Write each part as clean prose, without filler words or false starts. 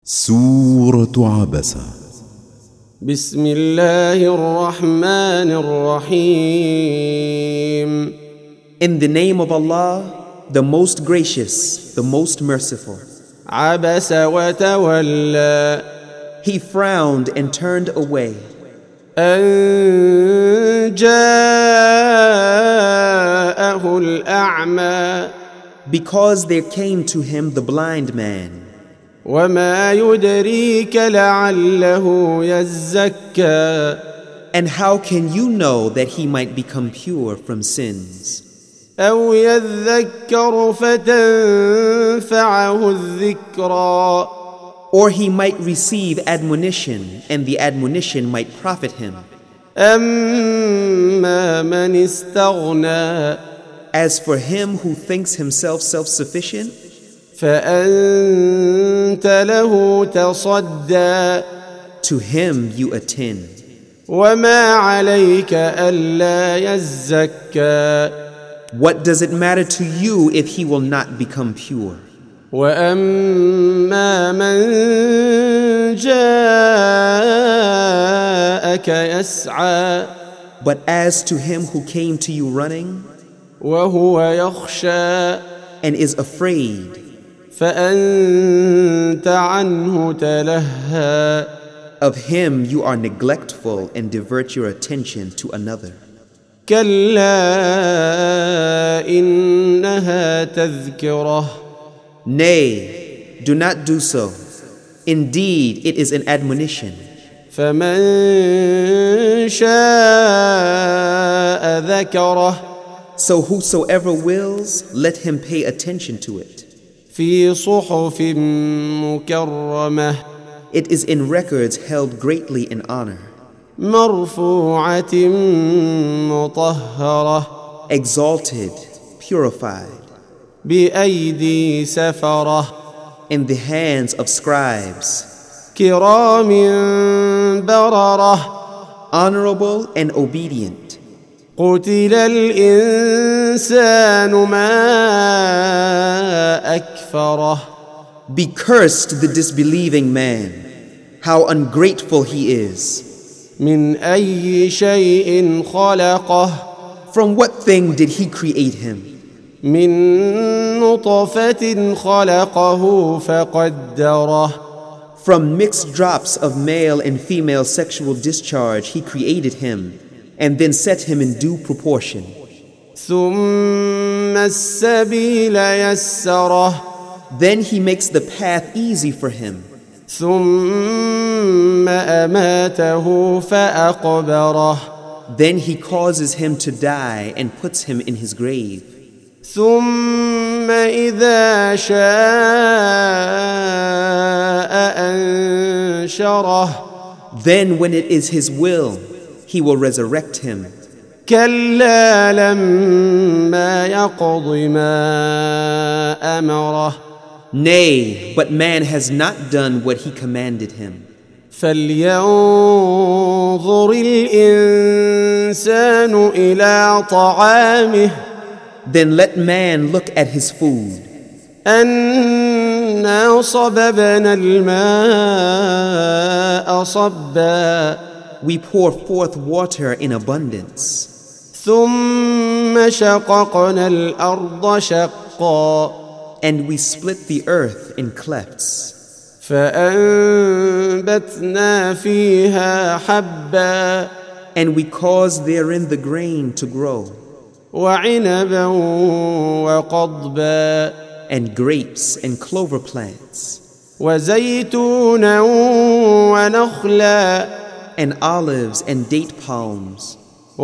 سورة عبسة. بسم الله الرحمن الرحيم. In the name of Allah, the most gracious, the most merciful. عبس وتولى. He frowned and turned away. أن جاءه الأعمى. Because there came to him the blind man. وما يدريك لعله يزكى. And how can you know that he might become pure from sins? أو يذكر فتنفعه الذكرى. Or he might receive admonition, and the admonition might profit him. أما من استغنى. As for him who thinks himself self-sufficient, فأنت له تصدى. to him you attend. وما عليك ألا يزكى. What does it matter to you if he will not become pure? وأما من جاءك يسعى. But as to him who came to you running وهو يخشى. and is afraid, فأنت عنه تلهى. of him you are neglectful and divert your attention to another. كلا إنها تذكرة. Nay, do not do so. Indeed, it is an admonition. فمن شاء ذكره. So whosoever wills, let him pay attention to it. في صحف مكرمة. It is in records held greatly in honor, مرفوعة مطهرة. exalted, purified, بأيدي سفرة. in the hands of scribes, كرام بررة. honorable and obedient. قتل الإنسان ما أكفره. Be cursed the disbelieving man, how ungrateful he is. من أي شيء خلقه. From what thing did he create him? من نطفة خلقه فقدره. From mixed drops of male and female sexual discharge he created him, and then set him in due proportion. ثم السبيل يسره. Then he makes the path easy for him. ثم أماته فأقبره. Then he causes him to die and puts him in his grave. ثم إذا شاء أنشره. Then when it is his will, he will resurrect him. كلا لما يقض ما أمره. Nay, but man has not done what he commanded him. فلينظر الإنسان إلى طعامه. Then let man look at his food. أنا صببنا الماء صبا. We pour forth water in abundance. ثم شققنا الأرض شقا. And we split the earth in clefts. فأنبتنا فيها حبا. And we cause therein the grain to grow. وعنبا وقضبا. And grapes and clover plants. وزيتونا ونخلا. And olives and date palms.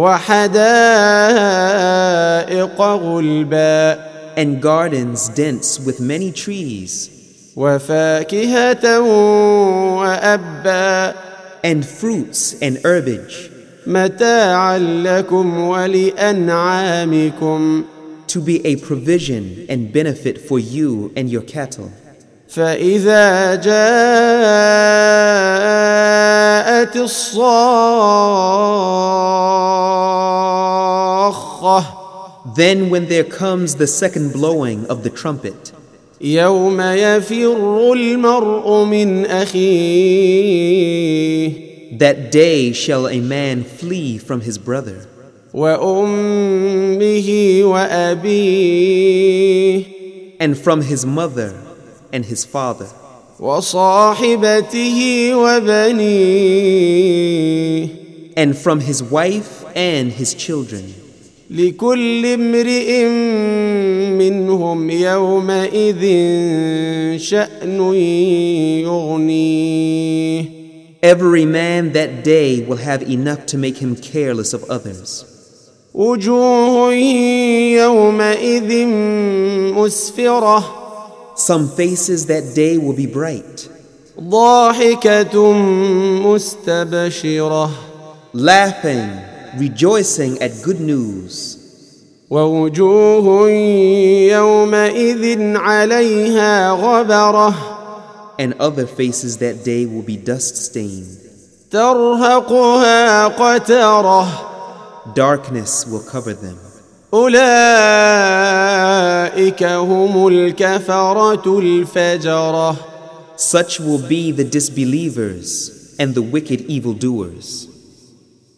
وحدائق غلبا. And gardens dense with many trees. وفاكهة وأبا. And fruits and herbage. متاعا لكم ولأنعامكم. To be a provision and benefit for you and your cattle. فإذا جاءت الصاخة. Then when there comes the second blowing of the trumpet. يوم يفر المرء من أخيه That day shall a man flee from his brother, وأمه وأبيه and from his mother and his father, وصاحبته وبنيه and from his wife and his children. لكل امرئ منهم يومئذ شأن يغنيه Every man that day will have enough to make him careless of others. وجوه يومئذ مسفرة Some faces that day will be bright, ضاحكة مستبشرة laughing, rejoicing at good news. ووجوه يومئذ عليها غبرة And other faces that day will be dust-stained. ترهقها قترة Darkness will cover them. أولئك هم الكفرة الفجرة Such will be the disbelievers and the wicked evildoers.